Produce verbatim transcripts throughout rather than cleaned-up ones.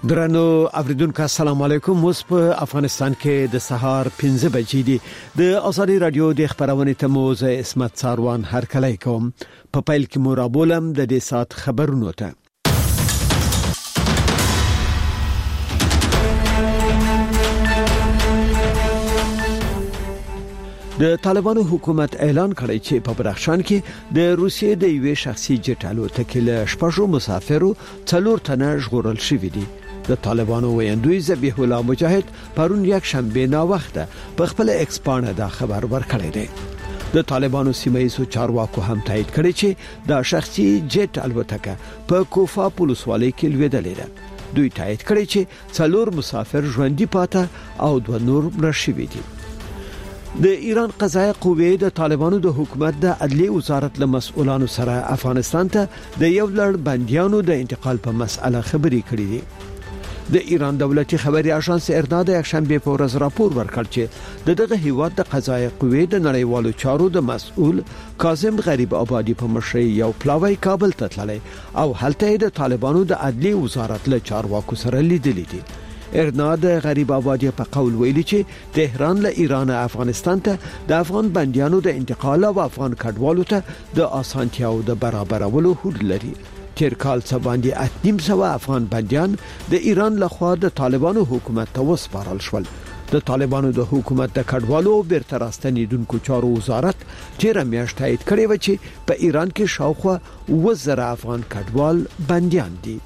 درنو اوریدونکو السلام علیکم. اوس په افغانستان کې د سهار پنځه بجې دي. د ازادي رادیو د خبرونې ته موزه اسمت ساروان هر کله کوم په پایل کې مرابولم د دې سات خبرونو ته. د طالبانو حکومت اعلان کړی چې په بدخشان کې د روسیې د یوې شخصي جټ الوتکې له شپږو مسافرو څلور تنه ژغورل شوي دي. د طالبانو ویاندوی ذبیح الله مجاهد پرون یک شنبه نا وخته په خپل ایکس باندې دا خبر ورکړی دی. د طالبانو سیمایي چارواکو هم تایید کړی چې دا شخصي جټ الوتکه په کوفا پولیسوالۍ کې لویدلې ده. دوی تایید کړی چې څلور مسافر ژوندي پاتې او دوه نور مړه شوي دي. د ایران قضایه قوه د طالبانو د حکومت د عدلیه وزارت له مسؤلانو سره افغانستان ته د یو لړ بنديانو د انتقال په مسأله خبرې کړې دي. د ایران دولتي خبري اژانس ارنا د یک شنبه په ورځ راپور ورکړ چې د دغه هیواد د قضایه قوه د نړیوالو چارو د مسؤل کاظم غریب آبادی په مشرۍ یو پلاوی کابل ته تللی او هلته د طالبانو د عدلیه وزارت له چارواکو سره لیدلې دي. ارنا د غریب آبادی په قول ویلي چې تهران له ایران افغانستان ته د افغان بنديانو د انتقال او افغان کډوالو ته د اسانتیاو د برابرولو هوډ لري. تیر کال څه باندې اتنیم سوه افغان بنديان د ایران لخوا د طالبانو حکومت ته وسپارل شول. د طالبانو د حکومت د کډوالو بیرته راستنیدونکو چارو وزارت تیر میاشت تایید کړی و چې په ایران کې شاوخوا وزره افغان کډوال بنديان دي.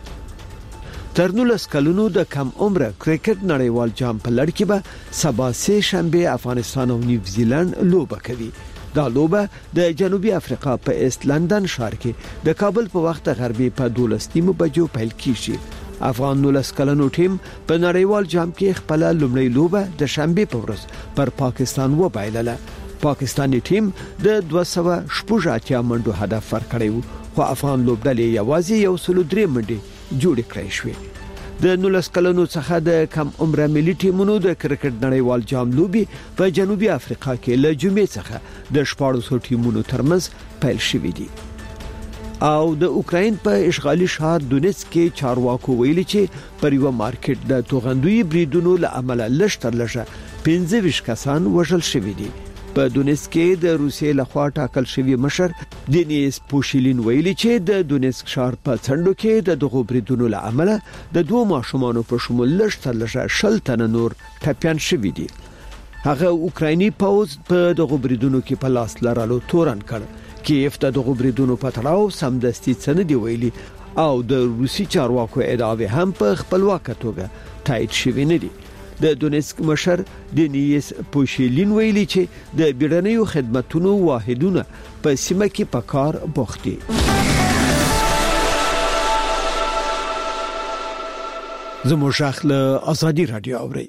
تر نولس کلونو د کم عمره کرکټ نړیوال جام په لړ کې به سبا سه شنبه افغانستان او نیوزیلند لوبه کوي. دا لوبه د جنوبي افریقا په ایست لندن ښار کې د کابل په وخت غربي په دولس نیمو بجو پیل کیږي. افغان نولس کلنو ټیم په نړیوال جام کې خپل لومړی لوبه د شنبه په ورځ پر پاکستان وبایلله. پاکستاني ټیم د دوه سوه شپږ اتیا منډو هدف ورکړی خو افغان لوبډلې یوازې یو سل درې منډې جوړ کړی شوې. د نولس کلونو څخه د کم عمره ملي ټیمونو د کرکټ نړیوال جام لوبي په جنوبي افریقا کې له جمعې څخه د شپږ ټیمونو ترمنځ پیل شوې دي. او د اوکراین په اشغالي شهر دونیتسک کې چارواکو ویلي چې پر یو مارکیټ د توغندوی بریدونو له امله لشتر لشه پنځه ویشت کسان وژل شوي دي. په دونیتسک کې د روسیې لخوا ټاکل شوی مشر دینیس پوشیلین ویلي چې د دونیتسک ښار په څنډو کې د دغو بریدونو له امله د دوه ماشومانو په شمول لشتر لشه شل تنه نور ټپيان شوي دي. هغه اوکرایني پوځ په دغو بریدونو کې په لاس لرلو تورن کړ. کیف د دغو بریدونو په تړاو سمدستي څه دی ویلي او د روسي چارواکو ادعاوې هم په خپلواکه توګه تایید شوي نه دي. د دونیتسک مشر دینیس پوشیلین ویلي چې د بیړنیو خدماتو واحدونه په سیمه کې په کار بوخت دي. زموږ شاخله ازادي رادیو اوري.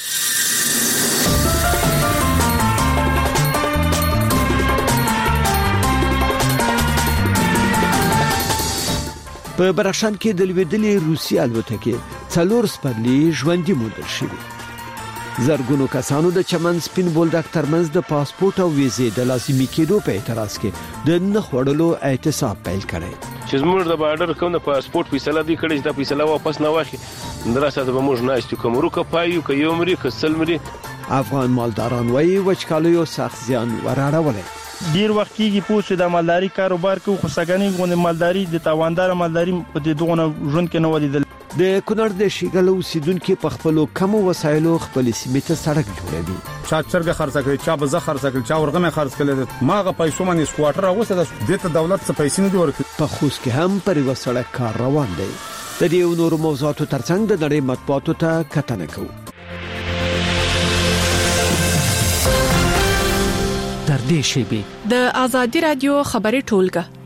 په بدخشان کې د لویدلې روسي الوتکې څلور سپرلي ژوندي موندل شوي. زرګونو کسانو د چمن سپین بولدک ترمنځ د پاسپورت او ویزې د لازمي کېدو په اعتراض کې د نه خوړلو احتساب پیل کړي. چې زموږ د بارډر کوم د پاسپورت فیصله دی کړي چې د فیصله واپس نه واخلي دراسته به موږ نه استو کومرو کپایو ک یو مری ک سلمري. افغان مالداران وایي وچکالیو سخت زیان وراړولې. ډیر وخت کېږي پوه د مالداري کاروبار کوي خو سګنې غونډه مالداري د تاواندار مالداري په دغه ژوند کې نه ولیدل. د کونړ د شیګل اوسیدونکو په خپل کم وسایلو خپل سیمه ته سړک جوړوي. چا چرګه خرڅ کړي چا بزه خرڅ کړي چا ورغه مې خرڅ کړي ماغه پیسو باندې سکواټر اوسه د دې دولت څخه پیسې نه دی ورکړي. په خوست کې هم پر یو سړک کار روان دی. د دې نور موضوعاتو ترڅنګ د نړۍ مطبوعاتو ته کتنه کوو. تر دې شیبې د ازادي رادیو خبري ټولګه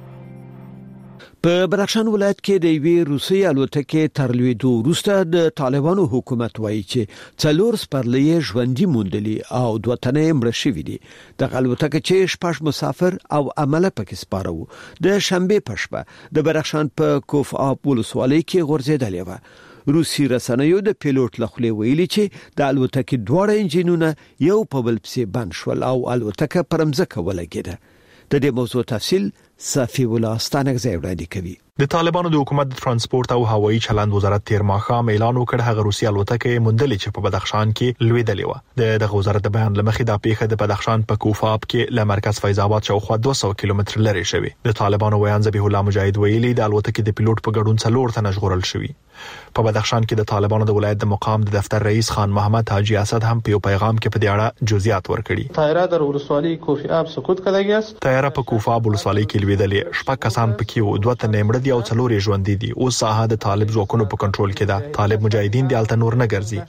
په بدخشان ولایت کې د یوې روسي الوتکې تر لویدو وروسته د طالبانو حکومت وایي چې څلور سپرلي ژوندي موندلي او دوه تنه مړه شوي دي. د الوتکې چې شپږ مسافر او عمله پکې سپارو د شنبه په شپه د بدخشان په کوفا پولیسوالۍ کې غورځېدلې و. روسي رسنیو د پیلوټ لخوا ویلي چې د الوتکې دواړه انجینونه یو په بل پسې بند شول او الوتکه پر مځکه ولګېده. د دې موضوع تفصیل صفی الله ستانکزی وړاندې کوي. د طالبانو د حکومت د ترانسپورت او هوایي چلند وزارت تیر ماښام اعلان وکړ هغه روسي الوتکه مندلې چې په بدخشان کې لویدلې و. د وزارت د بیان لمخې د پیښه د بدخشان په کوفاب کې له مرکز فیض آباد شاوخوا دوه سوه کیلومتر لرې شوی. د طالبانو ویان ذبیح الله مجاهد ویلي د الوتکې د پیلوټ په ګډون څلور تنه ژغورل شوی. په بدخشان کې د طالبانو د ولایت د مقام د دفتر رئیس خان محمد حاجی اسد هم په یو پیغام کې په دې اړه جزئیات ورکړي. طایره در ولسوالی کوفاب سقوط کړی است. طایره په کوفاب ولسوالی کې لویدلې. شپږ کسان پکې وو، دوه تنه مړه دي او څلور یې ژوند دي. او ساحه د طالب ځواکونو په کنټرول کې ده. طالب مجاهدین د الته نور نه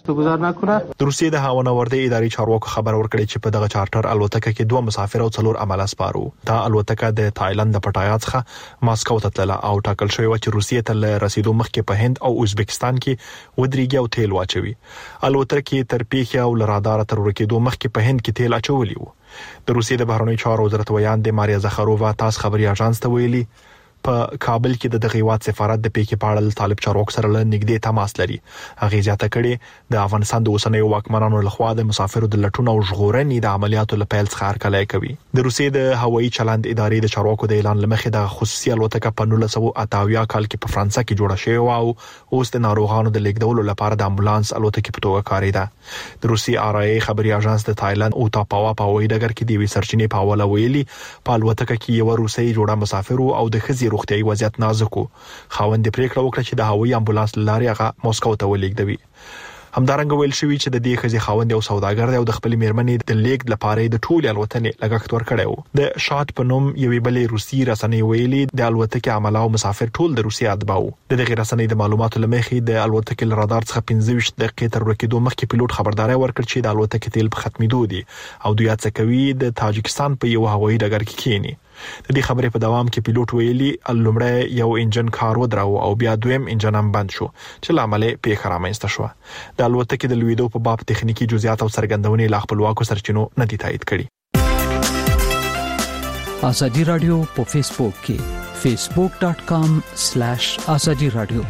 ګرځي. د روسیې د هوا نوردی اداري چارواکو خبر ورکړي چې په دغه چارټر الوتکه کې دوه مسافر او څلور عمله سپارو. دا الوتکه د تایلند د پټایا څخه ماسکو ته تلله او ټاکل شوی و چې روسیې ته رسیدو مخکې په هند او ازبکستان کې ودرېږي او تیل واچوي. الوتکه تر پیښې او لرادار تر ورکېدو مخکې په هند کې تیل اچولي وو. د روسیې د بهرنیو چارو وزارت ویان د ماریا زخرووا تاس خبري اژانس ته ویلي په کابل کې د دغه هیواد سفارت د پیښې په اړه طالب چارواکو سره نږدې تماس لري. هغه ځاته کړي د افغانستان د اوسنیو واکمنانو لخوا د مسافرو د لټون او ژغورنې د عملیاتو لپاره څخه هرکلی کوي. د روسیې د هوایي چلند ادارې د چارواکو د اعلان لمخې د خصوصي الوتکه په نولس سوه اته اویا کال کې په فرانسه کې جوړه شوې او اوس د ناروغانو د لیږدولو لپاره د امبولانس الوتکې په توګه کاریده. د روسي آر آی خبري اژانس د تایلند او تاپاوا په هوایي ډګر کې د وی سرچینې په حواله ویلي په الوتکه کې یو روسي جوړه مسافر او د خزي روغتيایي وضعیت نازکو. خاوند پریکړه وکړه چې د هوایي امبولانس لارې هغه موسکو ته ولېږدوي. همدارنګه ویل شوی چې د دې خزي خاوند او سوداګر دی او د خپل میرمنې د لیږد لپاره د ټول الوتنې لګښت ورکړی وو. د شات په نوم یوې بلې روسي رسنۍ ویلي د الوتکې عمله او مسافر ټول د روسي اتباع. د دغه رسنۍ د معلوماتو لمخې د الوتکې رادار څخه پنځه ویشت دقیقې تر ورکېدو مخکې پیلوټ خبرداري ورکړ چې د الوتکې تیل په ختمېدو دي او دوی هڅه کوي د تاجکستان په یو هوایي ډګر کې کېني. د دې خبرې په دوام کې پیلوټ ویلي لومړی یو انجن کار ودراو او بیا دویم انجن هم بند شو چې لامل پیښه رامنځته شو. د الوتکې د لویدو په باب تخنیکی جزئیات او څرګندونې لا خپلواکو سرچینو نه دي تایید کړي. ازادي رادیو په فیسبوک کې facebook dot com slash azadi radio.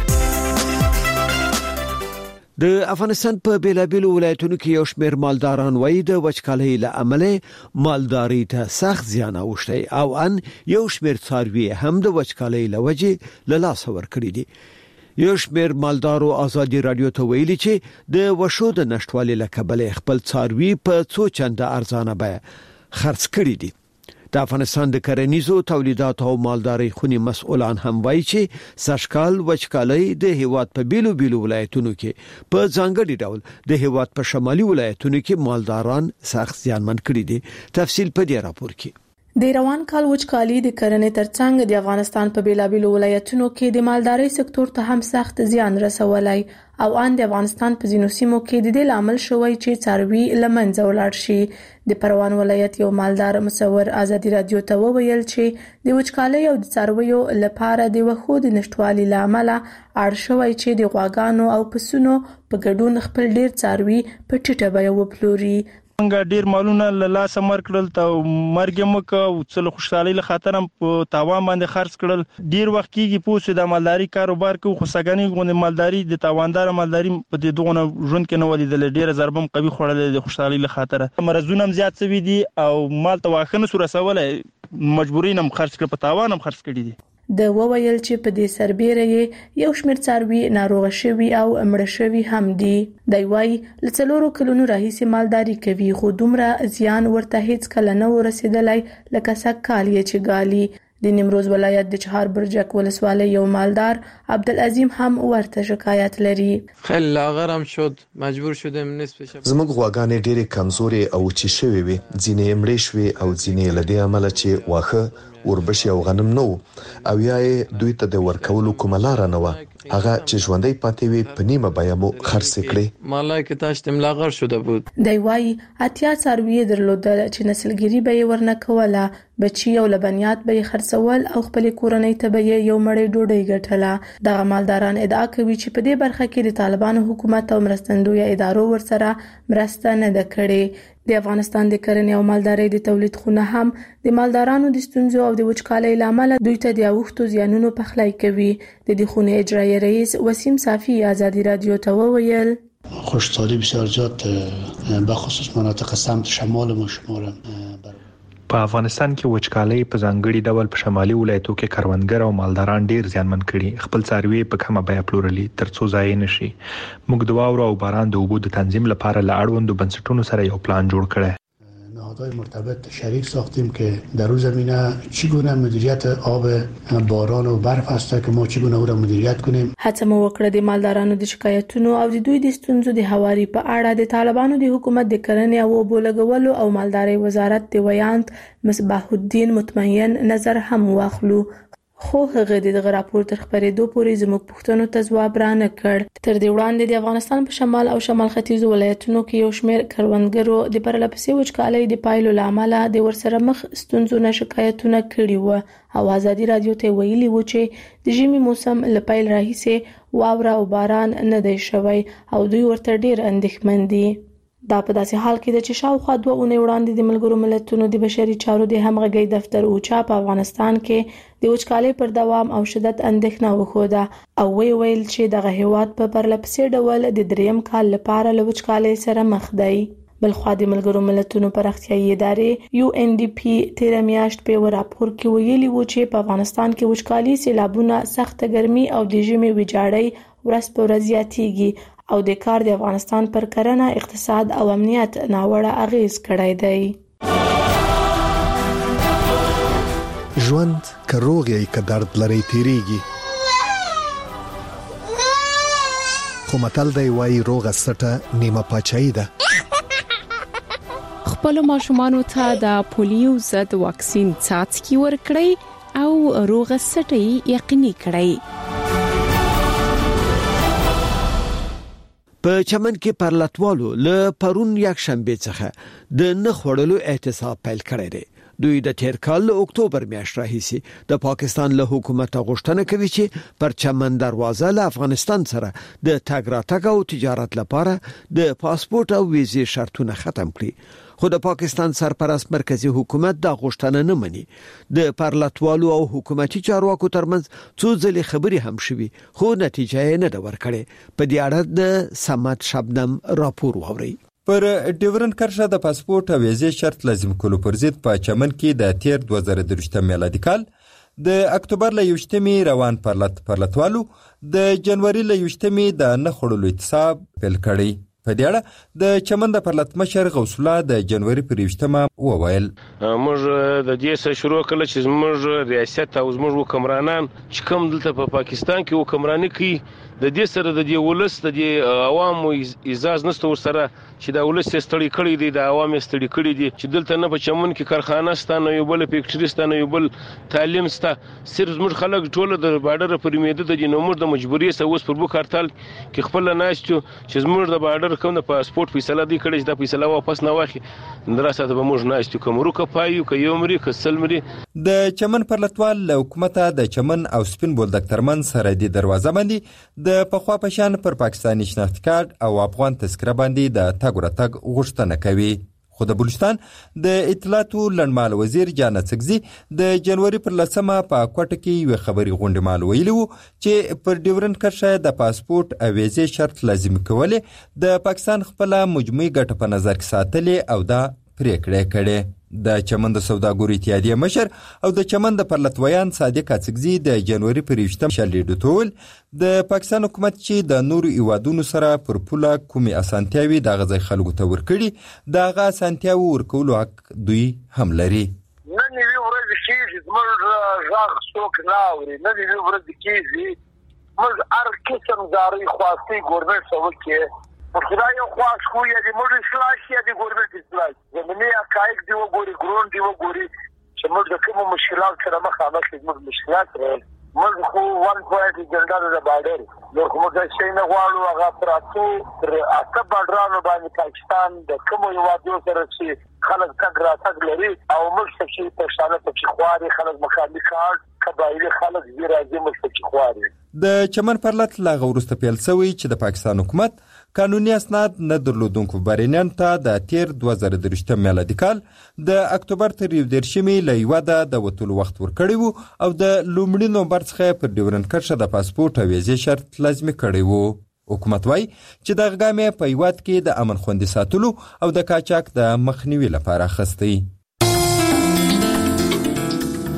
د افغانستان په بیلابیلو ولایتونو کې یو شمېر مالداران وایي د وچکالۍ له امله مالداري ته سخت زیان اوښتی او ان یو شمېر څاروي هم د وچکالۍ له وجې له لاسه ورکړي دي. یو شمېر مالدارو ازادي رادیو ته ویلي چې د وشو د نشټوالي له کبله خپل څاروي په څو چنده ارزانه بیه خرڅ کړي دي. د افغانستان د کرنیزو تولیداتو او مالدارۍ خونی مسؤلان هم وایي چې سږکال وچکالۍ د هیواد په بیلو بیلو ولایتونو کې په ځانګړي ډول د هیواد په شمالي ولایتونو کې مالداران سخت زیانمن کړي دي. تفصیل په دې راپور کې. د روان کال وچکالي د کرنې ترڅنګ د افغانستان په بیلابیلو ولایتونو کې د مالدارۍ سکتور ته هم سخت زیان رسولای او ان د افغانستان په ځینو سیمو کې د دې لامل شوی چې څاروي لمنځه ولاړ شي. د پروان ولایت یو مالدار مصور ازادي رادیو ته وویل چې د وچکالۍ او د څارویو لپاره د وښو د نشټوالي لامل اړ شوی چې د غواګانو او پسونو په ګډون خپل ډیر څاروي په ټیټه بیه وپلوري. څنګه ډیر مالونه له لاسه مر کړل ته مرګ مک او څل خوشحالي له خاطر هم په تاوان باندې خرڅ کړل. ډیر وخت کېږي پوسې د مالداري کاروبار کوي خو سګنی غونډه مالداري د تاواندار مالداري په دې دغه ژوند کې نه ولیدل. ډیر ضربم قوي خوړل د خوشحالي له خاطر مرزونه هم زیات شوي دي او مال ته واخنه سور رسولای مجبورین هم خرڅ کړ په تاوان هم خرڅ کړي دي. د وویل چې په دې سربېره یو شمېر څاروي ناروغ شوي او مړه شوي هم دي. دی وايي له څلورو کلونو راهیسې مالداري کوي خو دومره زیان ورته هیڅ کله نه ورسېدلی لکه سږکال یې چې ګالي. د نیمروز ولایت د چهار برجک ولسوالۍ یو مالدار عبدالعظیم هم ورته شکایت لري. خیلی لاغرم شد مجبور شدم نصف شب. زموږ غواګانې ډېرې کمزورې او چې شوي وي ځینې مړې شوي او ځینې له دې امله چې واښه وربشي او غنم نو او یا دوی ته د ورکولو کومه لار نه و هغه چې ژوندۍ پاتې وي په نیمه بیه مو خرڅ کړي. مالک داشتم لاغر شده بود. دی وايي اتیا څاروي درلودل چې نسلګری به ورنه کوله بچي او لبنیات به خرڅول او خپل کورنۍ ته به یو مړی ډوډۍ ګټله. د مالداران ادعا کوي چې په دې برخه کې د طالبانو حکومت او مرستندوی ادارو ورسره مرسته نه ده کړې. د افغانستان د کرنې او مالدارۍ د تولید خونه هم د مالدارانو د ستونزو او د وچکالۍ لامل دوی ته د اوښتو زیانونو پخلی کوي. د دې خونه اجرایی رئیس وسیم صافی ازادي رادیو ته وویل خشکسالی بسیار زیاد به خصوص مناطق سمت شمال ما شمارم. په افغانستان کې وچکالۍ په ځانګړي ډول په شمالي ولایتونو کې کروندګر او مالداران ډیر زیانمن کړي، خپل څاروي په کومه بیه پلورلي ترڅو ضایع نشي. موږ د واورو او باران د اوبو د تنظیم لپاره له اړوندو بنسټونو سره یو پلان جوړ کړی. نهادهای مرتبط شریک ساختیم که در اون زمینه چگونه مدیریت آب باران و برف است که ما چگونه او را مدیریت کنیم. هڅه مو وکړه د مالدارانو د شکایتونو او د دوی د ستونزو د هواري په اړه د طالبانو د حکومت د کرنې او اوبو لګولو او مالدارۍ وزارت د ویاند مصباح الدین مطمئن نظر هم واخلو، خو هغه دغه راپور تر خبرېدو پورې زموږ پوښتنو ته ځواب را نه کړ. تر دې وړاندې د افغانستان په شمال او شمال ختیځو ولایتونو کې یو شمېر کروندګرو د پرلپسې وچکالۍ د پایلو له امله د ورسره مخ ستونزو نه شکایتونه کړي وو او ازادي رادیو ته ویلي وو چې د ژمي موسم له پیل راهیسې واوره او باران نه دی شوی او دوی ورته ډېر اندېښمن دي. دا په داسې حال کې ده چې شاوخوا دوه اونۍ وړاندې د ملګرو ملتونو د بشري چارو د همغږۍ دفتر اوچا په افغانستان کې د وچکالۍ پر دوام او شدت اندېښنه وښوده او وی ویل چې دغه هیواد په پرلپسې ډول د دریم کال لپاره له وچکالۍ سره مخ دی. بلخوا د ملګرو ملتونو پراختیایي ادارې یو ان ډي پی تیر میاشت په یو راپور کې ویلي و چې په افغانستان کې وچکالي، سیلابونه، سخت ګرمي او د ژمي ویجاړۍ ورځ په ورځ زیاتېږي او د کار د افغانستان پر کرنه، اقتصاد او امنیت ناوړه اغیز کړی دی. ژوند که روغ یې که درد لري تیریږي، خو متل دی وایي روغه سټه نیمه پاچاهي ده. خپل ماشومانو ته د پولیو ضد واکسین څاڅکي ورکړئ او روغه سټه یقیني کړئ. په چمن کې پرلتوالو له پرون یک شنبه څخه د نه خړلو احتساب پیل کړی دی. دوی د تیر کال له اکتوبر میاشتې راهیسې د پاکستان له حکومت غوښتنه کوي چې پر چمن دروازه له افغانستان سره د تګ راتګ او تجارت لپاره د پاسپورت او ویزې شرطونه ختم کړي، خو د پاکستان سرپرست مرکزی حکومت دا غوښتنه نه مني. د پرلتوالو او حکومتي چارواکو ترمنځ څو ځلې خبري هم شوي، خو نتیجه یې نه ده ورکړې. په دې اړه د سمات شبنم راپور واوري. پر ډیورن کرښه د پاسپورت او ویزې شرط لازم کولو پر ضد په چمن کې د تیر دوه زره درویشتم میلادي کال د اکتوبر له یوشتمې روان پرلت پرلتوالو د جنوري له یوشتمې د نه خړلو احتساب پیل کړی. په دې اړه د چمن د پرلت مشر غوث الله د جنوري پر یوشتمه وویل موږ د دې سره شروع کړل چې موږ ریاست او موږ حکمرانان چې کوم دلته په پاکستان کې حکمرانی کوي د دې سره د دې ولس د دې عوامو اعزاز نشته ورسره چې دا ولس ستړي کړي دي، د عوام ستړي کړي دي چې دلته نه په چمن کې کارخانه ستانه یو بل فیکټری ستانه یو بل تعلیم ستا، صرف موږ خلک ټول د بارډر پر میده د نومور د مجبوری سره اوس پر بو کارتل کې خپل ناشته چې موږ د بارډر کوم د پاسپورت فیصله دی کړي چې د فیصله واپس نه واخلي دراسته به موږ ناشته کوم روکه پایو که یو مری که سلمري. د چمن پرلتوال له حکومت د چمن او سپین بولدک ترمن سره د دروازه باندې د پخوا پشان پر پاکستاني شناخت کارت او افغان تذکره باندې د تګ ورتګ غوښتنه کوي. خو د بلوچستان د اطلاعاتو لنډمال وزیر جان څګزي د جنوري پر لسمه په کوټه کې یو خبري غونډه مال ویلي وو چې پر ډیورن کرښه د پاسپورت او ویزې شرط لازم کولې د پاکستان خپل مجموعي ګټه په نظر کې ساتلې او دا پریکړه کړې. د چمن د سوداګرو اتحادیه مشر او د چمن د پرلتویان صادق څګزي د جنوري پر یوشتم شلیډو ټول د پاکستان حکومت چې د نورو ایوادونو سره پر پوله کومي اسانتیاوي د غځي خلکو ته ورکړي د غا اسانتیاوي ورکولو حق دوی هم لري. نه نیوی ورځ کېږي زموږ ژغ څوک نه اوري، نه نیوی ورځ کېږي موږ هر قسم زارۍ خواستې ګورنمنټ ته وکړي خدای یو خواست خو یا د موږ اصلاح شي یا د ګورنمنټ اصلاح زمینی حقایق دی وګوري ګرون دی وګوري چې موږ د کوم مشکلات سره مخامخ یو موږ مشکلات لرو. موږ خو وان پوینټ جنډر د بارډر نو کوم څه شي نه غواړو هغه پراتو تر اته بارډرانو باندې پاکستان د کوم یو وادي سره چې خلک تګ راتګ لري او موږ چې په شانه په خواري خلک مخالفت کار قبایلی خلک زی راځي موږ چې خواري. د چمن پرلت لا غورسته پیل سوی چې د پاکستان حکومت قانوني اسناد نه درلودونکو بارینان ته د تیر دوه زره درویشتم میلادي کال د اکتوبر تر یو دېرشمې له یوه د وتلو وخت ورکړی وو او د لومړي نومبر څخه پر ډیورن کرښه د پاسپورت او ویزې شرط لازمي کړی وو. حکومت وايي چې د غامې په هیواد کې د امن خوندي ساتلو او د قاچاق د مخنیوي لپاره اخیستی.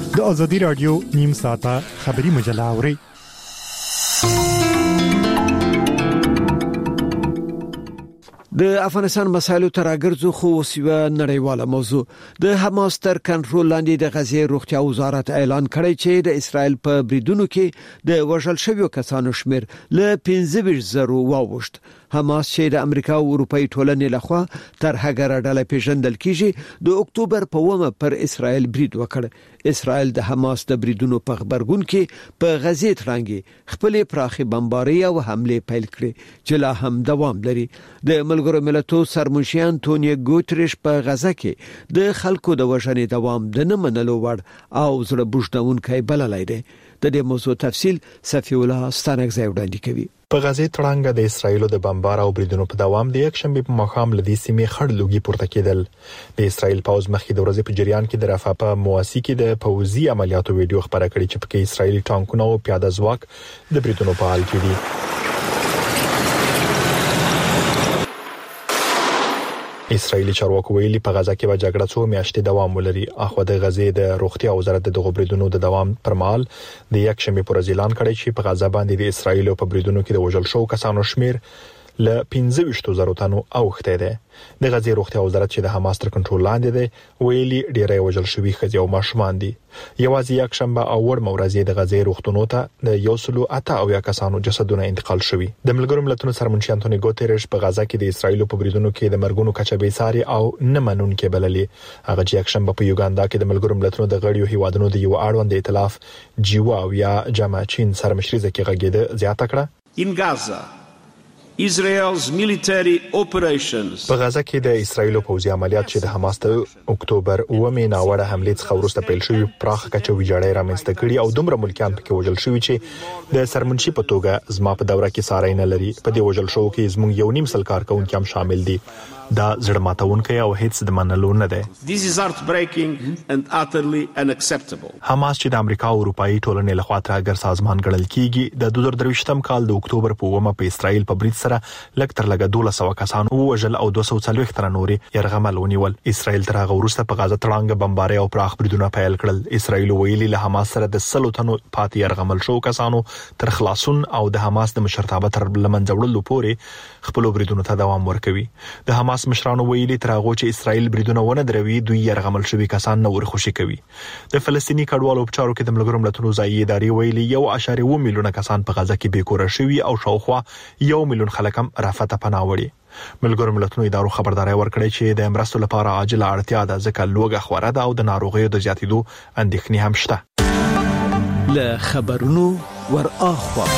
د ازادي رادیو نیم ساعته خبری مجله اوري. د افغانستان مسایلو تر اګرځو خو وسیوه نړیواله موضوع د حماس تر کنټرول لاندې د غزې روغتیا وزارت اعلان کړی چې د اسرائیل په بریدونو کې د وژل شویو کسانو شمیر له پنځه زره واوښت. حماس چې د امریکا او اروپאי ټولنې لخوا تر هغه ډله پیژندل کیږي د اکتوبر په اومه پر اسرائیل برید وکړ. اسرائیل د حماس د بریدونو په خبرګون کې په غزې ترانګي خپل پراخي بمباري او حمله پیل کړې چې لا هم دوام لري. د ملګرو ملتونو سرمنشي انټونیو ګوتریش په غزه کې د خلکو د وژنې دوام د نه منلو وړ او زړه بوجدونکي بللای دی. د دې موضوع تفصیل صفی الله ستانکزی وړاندې کوي. په غزې تړانګه د اسرایل د بمبار او بریدونو په دوام د یک شنبه په مخام لدی سیمې خړ لوګي پورته کېدل. د اسرایل پاوز مخکې د ورځې په جریان کې د رفح په مواسي کې د پوځي عملیاتو ویډیو خبره کړې چې پکې اسرایلی ټانکونه او پیاده ځواک د بریدونو په حال کې دي. اسرایلی چارواکو ویلي په غزه کې به جګړه څو میاشتې دوام ولري. اخو د غزې د روغتیا وزارت د غوبریدونو د دوام پر مهال د یک شنبه پر اعلان کړی چې په غزه باندې د اسرایل په بریدونو کې د وژل شو کسانو شمیر ل پنځه زره تنو اوخته ده. د غزې روغتیا وزارت چې د حماس تر کنټرول لاندې ده ویلي ډیری وژل شوی ښځې او ماشومان دي. یوازې یک شنبه او ور مورزې د غزې روغتونو ته د یو سلو اته او یا کسانو جسدونه انتقال شوي. د ملګرو ملتونو سرمنشي انټونیو ګوتریش په غزه کې د اسرایل په بریدونو کې د مرګونو کچه به ساري او نه منونکې بللې. هغه چې یک شنبه په یوګاندا کې د ملګرو ملتونو د غړیو هیوادونو د یو اړوند ائتلاف جیوا او یا جامع چین سرمشري ځکه غږیده زیاته کړه. In Gaza Israel's military operations په غزه کې د اسرایل پوځي عملیات چې د حماس د اکتوبر اومه ناوړه حمله څخه وروسته پیل شوی پراخ کچه ویجاړی رامنځته کړي او دومره ملکیان پکې وژل شوی چې د سرمنشي په توګه زما په دوره کې ساري نه لري. په دې وژل شو کې زموږ یو نیم سل کارکونکي هم شامل دي. دا زړه ماتونکی او هیڅ د منلو نه ده. This is heartbreaking and utterly unacceptable. حماس چې د امریکا او اروپאי ټولنې لخوا ترهګر سازمان ګڼل کیږي د دوه زره درویشتم کال د اکتوبر په اومه په اسرایل په برید سره لږ تر لږه دوه سوه کسان وژل او دوه سوه څلوېښت تر نورې يرغمل ونیول. اسرایل تر هغه وروسته په غزه تړانګه بمباري او پراخ بریدونه پیل کړل. اسرایل ویلي له حماس سره د سلو تنو پاتې يرغمل شو کسانو تر خلاصون او د حماس د مشرتابه تر لمنځه وړلو پورې خپل بریدونو ته دوام ورکوي. د حماس مشرانو ویلي تر هغه چې اسرایل بریدونه ونه دروي دوی يرغمل شوی کسان نه ورخوشي کوي. د فلسطینی کډوالو په چارو کې د ملګرو ملتونو ځایي ادارې ویلي یو اشاریه اووه میلیونه کسان په غزه کې بیکوره شوي او شاوخوا یو میلیون خلک هم رافته پناه وړي. ملګرو ملتونو ادارو خبرداري ورکړې چې د مرستو لپاره عاجله اړتیا ده ځکه لوګه خوره ده او د ناروغیو د زیاتېدو اندېښنې هم شته. له خبرونو ور اخوا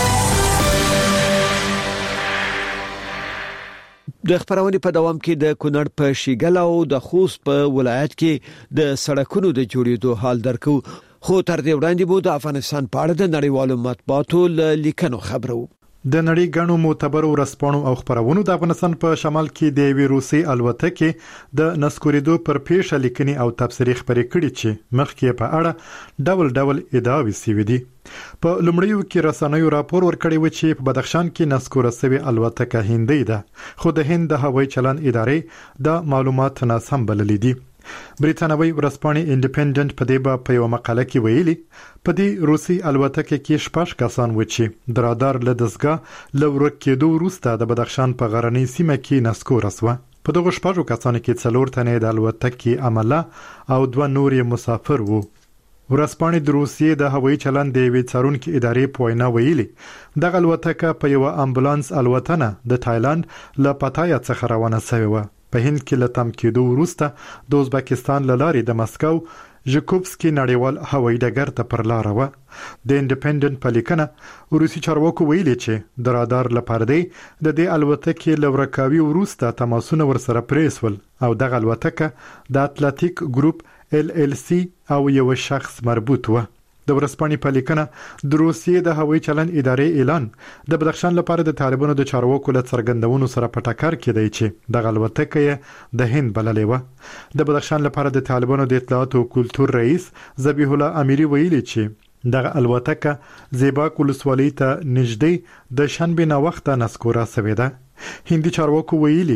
د خبرونې په دوام کې د کونړ په شیګل او د خوست په ولایت کې د سړکونو د جوړېدو حال درکو. خو تر دې وړاندې مو د افغانستان په اړه د نړیوالو مطبوعاتو لیکنو خبرو. د نړۍ غنو معتبر ورسپانو او خبرونو د افغانستان په شمال کې د وی روسي الوتکې د نسکوریدو پر پیښه لیکنې او تبصرې خبرې کړې چې مخکې په اړه ډول ډول ادعاوې سوي دي. په لومړیو کې رسنیو راپور ورکړی و چې په بدخشان کې نسکوره سوي الوتکه هندي ده، خو د هند د هوایي چلن ادارې د معلومات ناسم بللې دي. بریتانوي ورسپانې انډیپندنت په دې په یو مقاله کې ویلي په دې روسي الوتکه کې شپږ کسان و چې د رادار له دستګاه له ورک کېدو وروسته د بدخشان په غرنۍ سیمه کې نسکوره سوه. په دغه شپږو کسانو کې څلور تنې د الوتکې عمله او دوه نور مسافر وو. ورسپانې د روسیې د هوایي چلن د یوې څارونکې ادارې په وینا ویلي دغه الوتکه په یو امبولانس الوتنه د تایلند له پټایا څخه روانه شوې وه. په هند کې له تم کېدو وروسته د ازبکستان له لارې د مسکو ژکوبسکي نړیوال هوایي ډګر ته پر لار و. د انډیپندنت په لیکنه روسي چارواکو ویلي چې د رادار لپاره دی د دې الوتکې له ورکاوي وروسته تماسونه ورسره پریسول او دغه الوتکه د اتلانتیک ګروپ ال ال سی او یو شخص مربوط و. د ورسپانې په لیکنه د روسیې د هوایي چلن ادارې اعلان د بدخشان لپاره د طالبانو د چارواکو له څرګندونو سره په ټکر کې دی چې دغه الوتکه د هند بللې و. د بدخشان لپاره د طالبانو د اطلاعات او کلتور رئیس ذبیح الله امیری ویلي چې دغه الوتکه زیباک ولسوالۍ ته نږدې د شنبه نا وخته نسکوره شوې ده. هندي چارواکو ویلي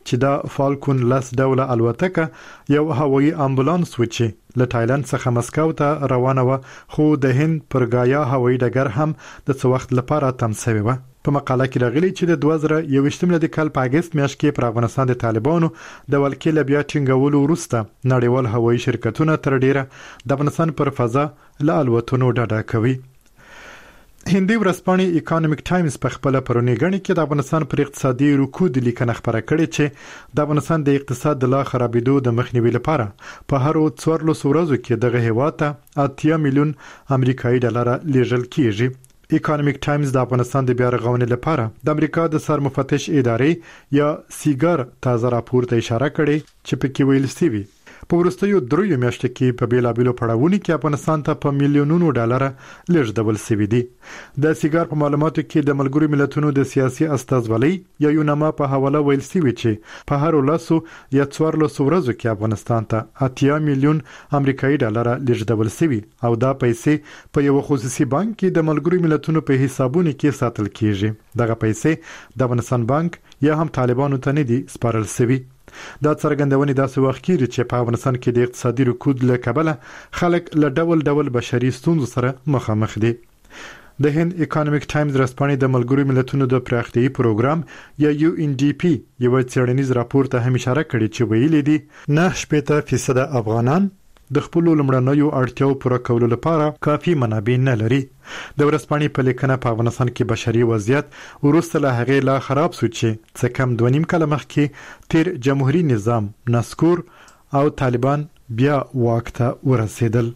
چې دا فالکون لس ډوله الوتکه یو هوایي امبولانس و چې له تایلند څخه مسکو ته روانه و، خو د هند پر ګایا هوایي ډګر هم د څه وخت لپاره تم شوی و. په مقاله کې راغلي چې د دوه زره یوویشتم میلادي کال په اگست میاشت کې پر افغانستان د طالبانو د ولکې له بیا ټینګولو وروسته نړیوال هوایي شرکتونه تر ډیره د افغانستان پر فضا له الوتنو ډډه کوي. هندي ورځپاڼې اکانومیک ټایمز په خپل پرونی غني کې د افغانستان پر اقتصادي رکود لیکنه خبره کړې چې د افغانستان د اقتصاد د لا خرابېدو د مخنیوي لپاره په هر څوارلس ورځو کې دغه هیواد ته اتیا میلیون امریکایي ډالر لیږل کیږي. اکانومیک ټایمز د افغانستان د بیا رغونې لپاره د امریکا د سرمفتش ادارې یا سیګار تازه راپور ته اشاره کړې چې پکې ویل شوی په وروستیو دریو میاشتو کې په بیلابیلو پړاوونو کې افغانستان ته په میلیونونو ډالر لیږدول شوي دي. د سیګار په معلوماتو کې د ملګرو ملتونو د سیاسي استازولۍ یا یونما په حواله ویل شوی چې په هر لاسو یا څوارلسو ورځو کې افغانستان ته اتیا میلیون امریکایي ډالر لیږدول شوي او دا پیسې په یو خصوصي بانک کې د ملګرو ملتونو په حسابونو کې ساتل کیږي. دغه پیسې د افغانستان بانک یا هم طالبانو ته نه دي سپارل شوي. دا څرګندونې داسې وخت کې چې په افغانستان کې د اقتصادي رکود له کبله خلک له ډول ډول بشري ستونزو سره مخامخ دي. د هند اکانومیک ټایمز ورځپاڼې د ملګرو ملتونو د پراختیايي پروګرام یا یو ان ډي پی یو څېړنیز راپور ته هم اشاره کړې چې ویلي دي نه شپږ فیصد افغانان د خپل لمړنیو اړتیاو پوره کولو لپاره کافي منابع نه لري. د ورځپاڼې په لیکنه په افغانستان کې بشري وضعیت وروسته له هغې لا خراب شو چې څه کم دوه نیم کاله مخکې تیر جمهوریت نظام نسکور او طالبان بیا واک ته ورسېدل.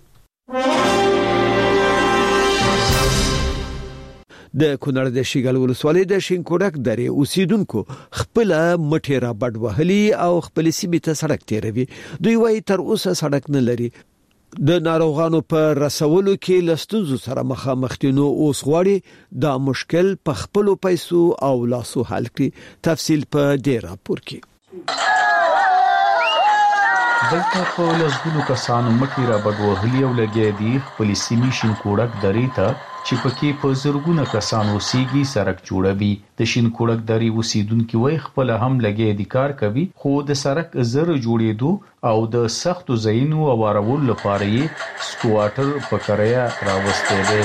د کونړ د شیګل ولسوالۍ د شینکوډک درې اوسیدونکو خپل مټې را بډ وهلي او خپل سیمې ته سړک تیروي. دوی وايي تر اوسه سړک نه لري. د ناروغانو په رسولو کې لستونزو سره مخامخ دي، نو اوس غواړي دا مشکل په خپل پیسو او لاسو حل کړي. تفصیل په دې راپور کې. دلته په لسګونو کسانو مټې را بډ وهلي او لګیا دي خپل سیمې شینکوډک درې ته چې پکې په زرګونه کسان اوسېږي سړک جوړوي. د شینکوډک درې اوسیدونکو وایي خپل هم لګیا دي کار کوي، خو د سړک زر جوړېدو او د سختو ځایونو اوارولو لپاره یې سکواټر په کرایه راوستی دی.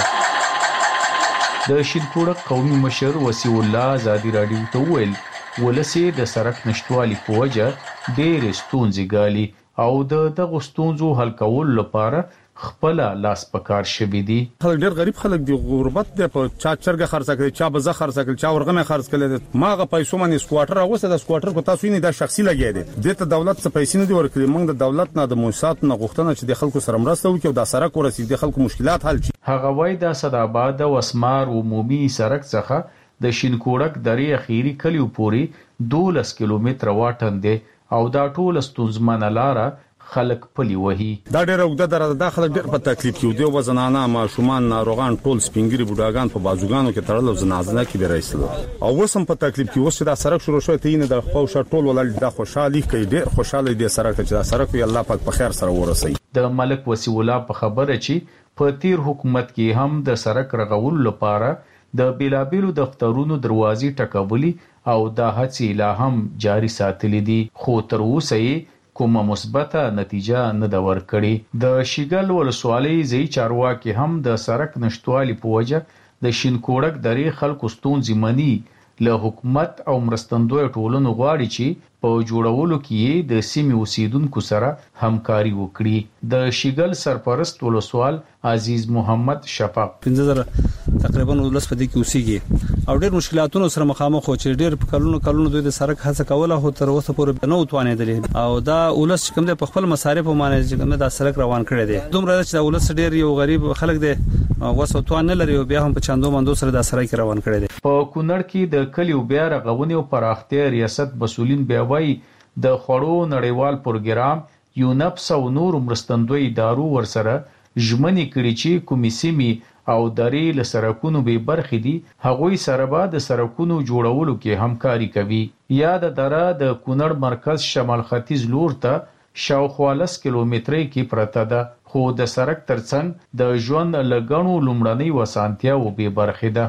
د شینکوډک قومي مشر وسیع الله ازادي راډیو ته وویل ولسې د سړک نشټوالي په وجه ډېرې ستونزې ګالي او د دغو ستونزو حل کولو لپاره خپل لاس پکار شوی دي. خلک ډېر غریب خلک دي، غربت دی، په چا چرګه خرڅ کړي، چا بزه خرڅ کړي، چا ورغمه خرڅ کړي. ماغه پیسو باندې سکواټر اوسه د سکواټر په تاسو نه د شخصي لګی دي. دته دولت څخه پیسې نه دی ورکړي. موږ د دولت نه د موسسات نه غوښتنه چې د خلکو سره مرسته وکړي او د سړک ورسېږي د خلکو مشکلات حل شي. هغه وایي د صداباد او اسمار عمومي سړک څخه د شینکوډک درې اخیری کلیو پورې دولس کیلومتره واټن دی او دا ټول ستونزمنه لاره خلک پلی وهي. دا ډېر اوږده دره ده، خلک ډېر په تکلیف کې دي. وزنانه ماشومان ناروغان ټول سپینګری بوډاګان په بازوګانو کې تړل او زنازنه کې بیرایسل او وسم په تکلیف کې اوس دا سړک شروع شوی ته نه د خوشا ټول ولل د خوشحالي کې ډېر خوشاله دي سړک چې دا سړک وي الله پاک په خیر سره ورسي. د ملک وسیع الله په خبره چې په تیر حکومت کې هم د سړک رغولو لپاره د بیلابیلو دفترونو دروازې ټکولي او دا هڅې لا هم جاري ساتلې دي، خو تر اوسه یې کومه مثبته نتیجه نه دا ورکړي. د شیګل ولسوالۍ ځای چارواکي هم د سړک نشټوالي په وجه د شینکوډک درې خلکو ستونزې مني. له حکومت او مرستندوی ټولنو غواړي چې په جوړولو کې د سیمې اوسیدونکو سره همکاري وکړي. د شیګل سرپرست ولسوال عزیز محمد شفق پنځه زره تقریبا ولس په دې کې اوسېږي او ډېر مشکلاتونو سره مخامخ و چې ډېر په کلونو کلونو دوی د سړک هڅه کوله خو تر اوسه پورې نه وتوانېدل او دا ولس کوم د په خپل مصارف باندې چې کوم د سړک روان کړی دی. دومره چې دا ولس ډېر یو غریب خلک دی وسو توان نه لري او بیا هم په چاندو مندو سره د سړک روان کړی دی. په کونړ کې د کلیو بیا رغونې او پراختیا ریاست مسؤلین بیا وایي د خوړو نړیوال پروګرام یونپس او نور مرستندوی ادارو ورسره ژمنې کړي چې کومې سیمې او درې له سړکونو به برخې دي هغوی سره به د سړکونو جوړولو کې همکاري کوي. یا د دره د کونړ مرکز شمال ختیځ لور ته شاوخوا لس کیلومترۍ کې پرته ده، خو د سړک ترڅنګ د ژوند لګڼو لومړنۍ وسانتیا و به برخې ده.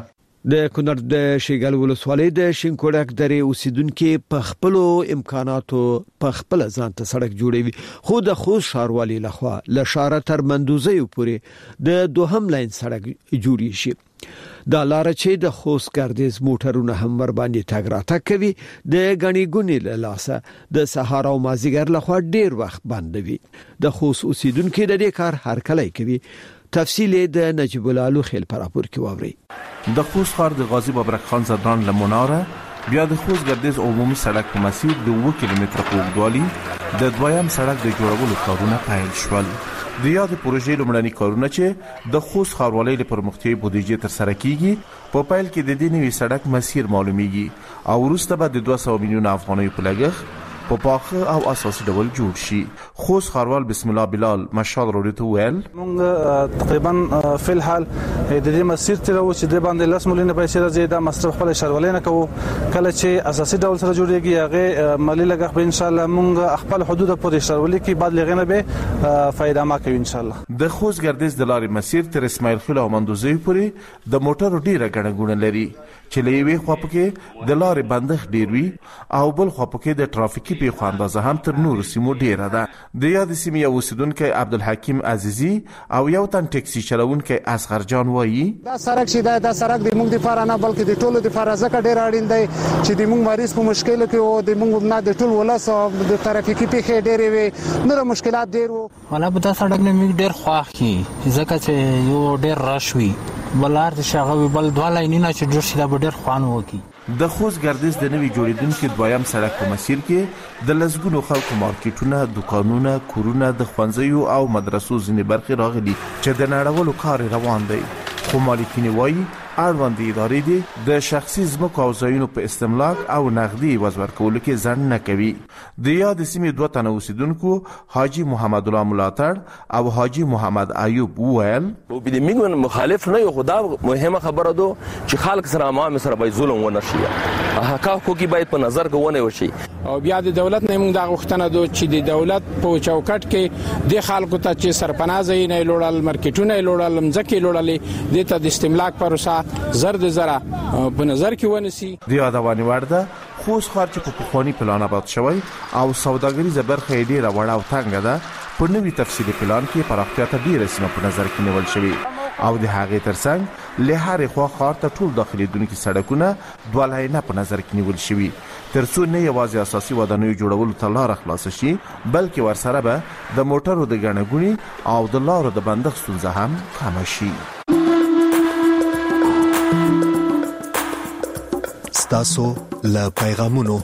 د کونړ د شیګل ولسوالۍ د شینکوړک درې اوسیدونکو په خپل امکاناتو په خپل ځان ته سړک جوړوي خو د خوست ښاروالۍ لخوا ل شاره تر مندوزیو پورې د دوهم لاین سړک جوړی شي دا لار چې د خوست ګردیز موټرونه هم ور باندې تګ راتګ کوي د غنی ګونی له لاسه د سهار او مازیګر لخوا ډیر وخت بندوي د خوست اوسیدونکو د دې کار هر کله کوي تفصیل د نجیب الله خیل پر راپور کې ووري د خوست ښار د غازی بابرک خان زدران لمناره بیا د خوست ګردیز عمومي سړک په مسیر د اوه کیلومتره په اوږدوالي د دویم سړک د جوړولو کارونه پیل شول د یاد پروژې لومړني کارونه چې د خوست ښاروالۍ له پرمختیايي بودیجې تر سره کیږي په پیل کې د دې نوي سړک مسیر معلومیږي او وروسته به د دوه سوه میلیون افغانیو په لګښت په پاخه او اساسي ډول جوړ شي خوست ښاروال بسم الله بلال مشال روډیو ویل موږ تقریبا په الحال د دې مسیر تر اوسه چې د باندې لاس مولینه پیسې راځي د مصرف خپل ښاروالۍ نه کوو کله چې اساسي ډول سره جوړیږي هغه مالی لګښت به ان شاء الله موږ خپل حدود پورې ښاروالۍ کې بعد لغنه به فائدہ ما کوي ان شاء الله د خوست ګردیز د لارې مسیر تر اسماعیل خیل او مندوزی پورې د موټرو ډیره ګڼه ګوڼه لري چې لوي خو پکې د لارې بندښت ډیر وي او بل خو پکې د ټرافیکي پیښو اندازه هم تر نور سیمو ډیره ده د یاد سیمې یو اوسیدونکو عبدالحکیم عزیزی او یو تن ټیکسي چلوونکی اصغر جان وایي دا سړک چې دا د سړک د موږ لپاره نه بلکې د ټولو لپاره ځکه ډیر اړین دی چې د موږ مریض په مشکل کې او د موږ نه د ټول ولس د ټرافیکي پیښې ډیرې وي نور مشکلات ډیر وو ولا په دا سړک نه موږ ډیر خوښ کی ځکه چې یو ډیر رش وي بلار د شغوي بل دوه نه چې جوړ شي دا ډیر خوان وکی د خوست ګردیز د نوي جوړیدونکو دویم سړک په مسیر کې د لسګونو خلکو مارکیټونه دکانونه کورونه د ښوونځیو او مدرسو ځینې برخې راغلي چې د نړولو کار روان دی خو مالکین وایي اړوند ادارې دي د شخصي ځمکو او ځایونو په استملاک او نقدي عوض ورکولو کې ځنډ نه کوي د یاد سیمې دوه تنه اوسیدونکو حاجی محمد الله ملاتړ او حاجی محمد ایوب وویل د میګون مخالف نه یو خدا مهمه خبره ده چې خلک سره عوام سره به ظلم ونه شي حقایق کې باید په نظر کې ونه وشي او بیا د دولت نه موږ دا غوښتنه ده چې د دولت په چوکټ کې د خلکو ته چې سرپناه نه لوړل مارکیټونه لوړل مځکه لوړل د ته د استملاک پروسه زرد زرا په نظر کې ونیسي د یادوانی ورده خوست ښار چې په پخوانی پلان آباد شوی او سوداګریزه برخه یې ډیره وړه او تنګه ده په نوي تفصیلي پلان کې پراختیا ته ډیره سیمه په نظر کې نیول شوی او د هغې ترڅنګ له هرې خوا ښار ته ټول داخليدونکي سړکونه دوه لاینه په نظر کې نیول شوی ترڅو نه یوازې اساسي ودانیو جوړولو ته لار خلاص شي بلکې ورسره به د موټرو د ګڼه ګوڼې او د لارو د بندښت ستونزه هم کم شي تاسو له پیغامونو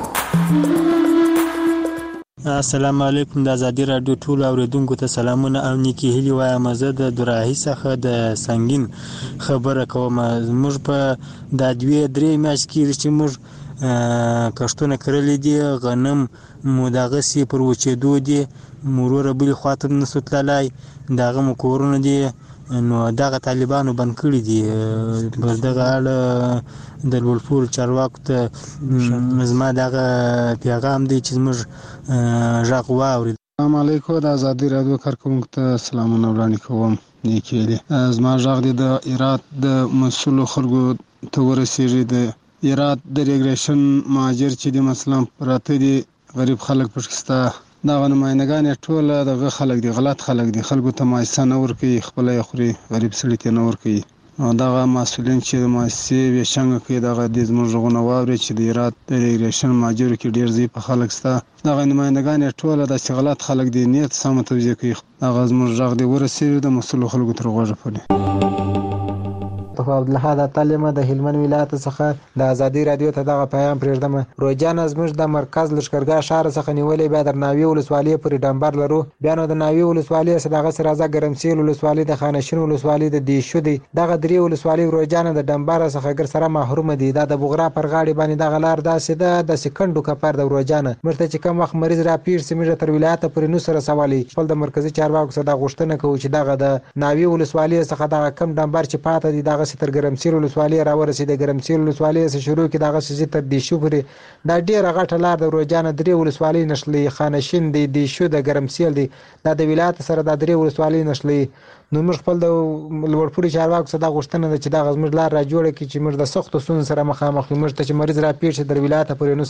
السلام علیکم د ازادي رادیو ټول اوریدونکو ته سلامونه او نیکی هیلی وایم زه د دراهي څخه د سنگین خبره کوم موږ په د دوی درې میاشتې کې چې موږ کښتونه کړلې دي غنم مو دغه سی پر وچېدو دي مرور بل خاطر نسو تلای دغه مکورونه دي نو دغه طالبانو بند کړی دي پر دغه اړه د ولفور چارواکو ته زما دغه پیغام دی چې موږ ژغ واوري. السلام علیکم د ازادي رادیو کارکونکو ته سلامونه وړاندې کوم نیکی دی زما ژغ دی د ایرات د مسلو خلکو ته ورسیږي د ایرات د ریګریشن مهاجر چې د مثلا پراته دي غریب خلک پښستا دا نمائندگان ټول دغه خلک دي غلط خلک دي خلکو ته مایسه نه ورکي خپل خوري غریب سړي ته نه ورکي دغه مسولین چې د مؤسسې وشنګ کې دغه د زموږ غواوري چې د ایرات د ریګریشن ماجر کې ډیر زی په خلک ستا دغه نمائندگان ټول د غلط خلک دي نیت سم توجیه کوي دغه زموږ ژغ دی ورسېږي د مسلو خلکو تر غوږه پړي په عبدالله د تعلیم د هلمند ولایت څخه د ازادي رادیو ته دغه پیغام پرېږدم روجان زموږ د مرکز لشکرګاه شهر څخه نیولې بیا د ناوی ولسوالۍ پورې ډمبر لرو بیا نو د ناوی ولسوالۍ سره دغه سره راځه ګرمسیل ولسوالۍ د خانشین ولسوالۍ د دیشو دی دغه درې ولسوالۍ روجان د ډمبر څخه ګر سره محروم دي د بغرا پر غاړي باندې دغه لار داسې ده د سکندو کپر د روجان مرته چې کوم وخت مریض را پیر سیمه تر ولایت پورې نو سره سوالي خپل د مرکزی چارواکو سره د غوښتنه کوي چې دغه د ناوی ولسوالۍ څخه دغه کم ډمبر چې پاتې دي دغه سي تر ګرمسیر ولسوالۍ راورسېد. ګرمسیر ولسوالۍ سره شروع کې دغه سي تر دیشو پورې دا ډیره غټه لار د روجانه درې ولسوالۍ نشلې خانشین دی دیشو د ګرمسیر دی دا د ولایت سره د درې ولسوالۍ نشلې. نو موږ خپل د لوړپوړي چارواکو څخه دا غوښتنه ده چې دا غزمر لار را جوړه کړي چې موږ د سختو ستونزو سره مخامخ یو. موږ ته چې مریض را پیښ شي در ولایت پورې نو